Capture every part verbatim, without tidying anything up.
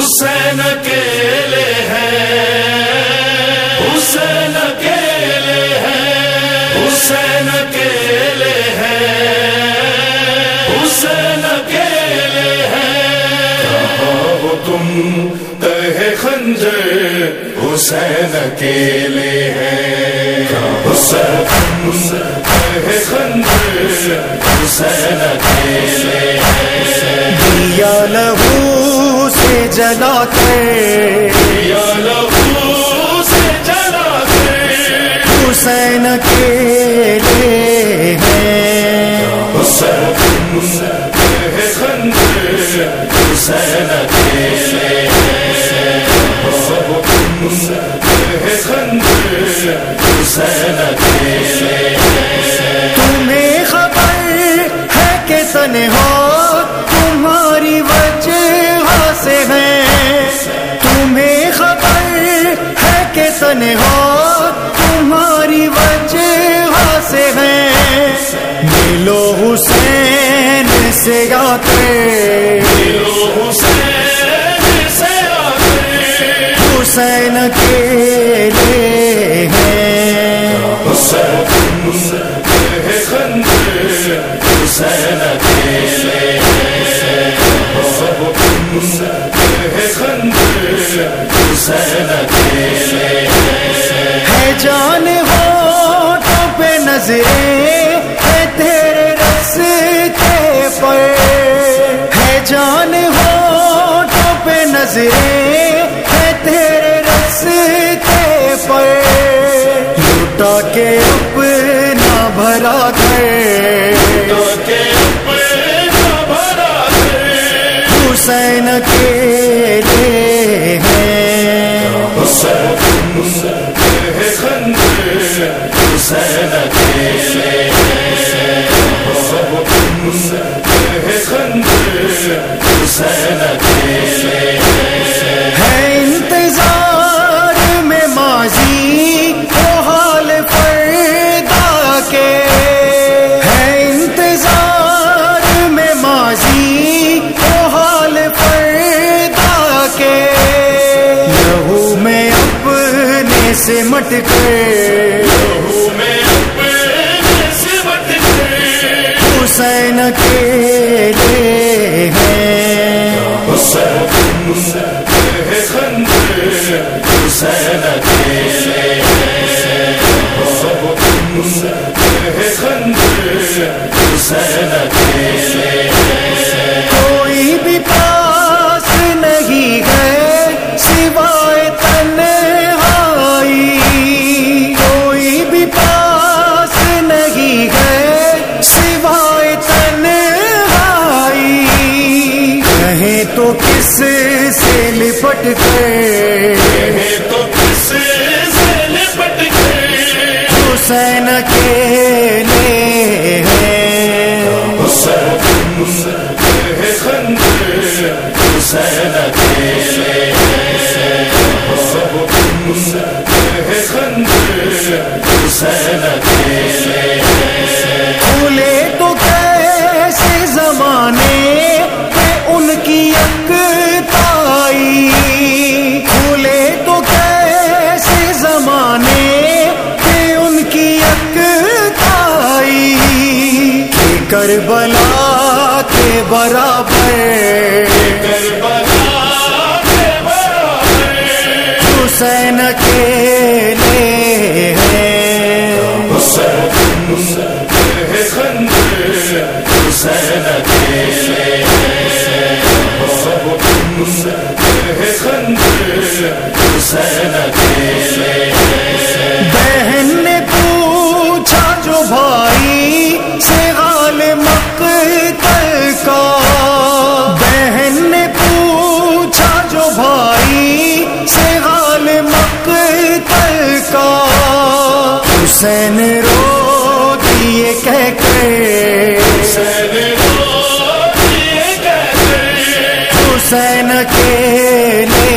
حسین اکیلے ہیں، حسین اکیلے ہیں، حسین اکیلے ہیں، حسین اکیلے ہیں۔ کہاں ہو تم تہ خنجر، حسین اکیلے ہیں۔ حسین تہ خنجر، حسین اکیلے ہیں۔ دیا لہو سے جلا کر، دیا لہو سے جلا کر، حسین اکیلے ہیں۔ حسین تہ خنجر، حسین اکیلے ہیں۔ حسین تہ خنجر، حسین اکیلے ہیں۔ تمہیں خبر ہے کہ تنہا تمہاری وجہ سے ہے، تمہیں خبر ہے کہ تنہا تمہاری وجہ سے ہے۔ ملو حسین سے آ کر، ملو حسین سے آ کر، حسین اکیلے ہیں۔ حسین تہ خنجر، حسین اکیلے ہیں۔ حسین تہ خنجر، حسین اکیلے ہیں۔ ہے جان ہو تو پہ نظریں ہے تیرے راستے پر، ہے جان ہو تو پہ نظریں ہے تیرے راستے پر۔ لوٹا کے اپنا بھرا کر، کہ اپنا بھرا کر، حسین اکیلے ہیں۔ حسین تہ خنجر، حسین اکیلے ہیں۔ حسین تہ خنجر، حسین اکیلے ہیں۔ ہے انتظار میں ماضی وہ حال فردا کے، ہے انتظار میں ماضی وہ حال فردا کے۔ لہو میں اپنے سمٹ کر، لہو میں اپنے سمٹ کر، حسین اکیلے ہیں۔ حسین تہ خنجر، حسین اکیلے ہیں۔ حسین تہ خنجر، حسین اکیلے ہیں۔ کوئی بھی پاس نہیں ہے سوائے تنہائی، کوئی بھی پاس نہیں ہے سوائے تنہائی۔ کہیں تو کس سے لپٹ کر، تو کس سے لپٹ گئے، حسین اکیلے ہیں۔ حسین تہ خنجر، حسین اکیلے ہیں۔ حسین تہ خنجر، حسین اکیلے ہیں۔ بھولے تو کیسے زمانے کہ ان کی یکتائی، بھولے تو کیسے زمانے کہ ان کی یکتائی۔ کہ کربلا کے برابر کربلا کے برابر، حسین اکیلے ہیں۔ حسین تہ خنجر، حسین اکیلے ہیں۔ حسین تہ خنجر، حسین اکیلے ہیں۔ بہن نے پوچھا جو بھائی سے حال مقتل کا، بہن نے پوچھا جو بھائی سے حال مقتل کا۔ حسین رو دیے کہہ کر، حسین رو دیے کہہ کر، حسین اکیلے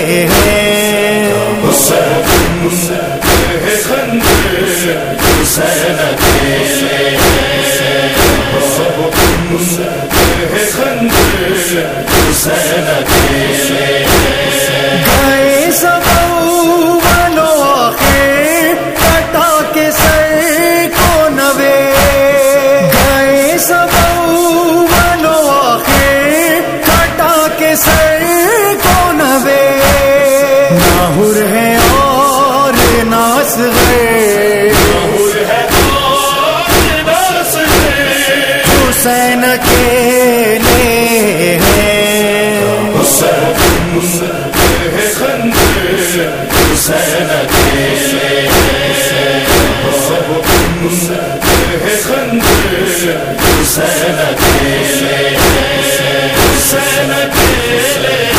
ہیں۔ حسین تہ خنجر، حسین اکیلے ہیں۔ حسین تہ خنجر، حسین حسین اکیلے گئے سب اولو آخر کٹا کے سر کو نوے گئے سب اولو آخر کٹا کے سر کو نوے نہ حر ہے اور نہ اصغر حسین اکیلے ہیں حسین ہے خنجر حسین اکیلے ہے خنجر حسین اکیلے حسین اکیلے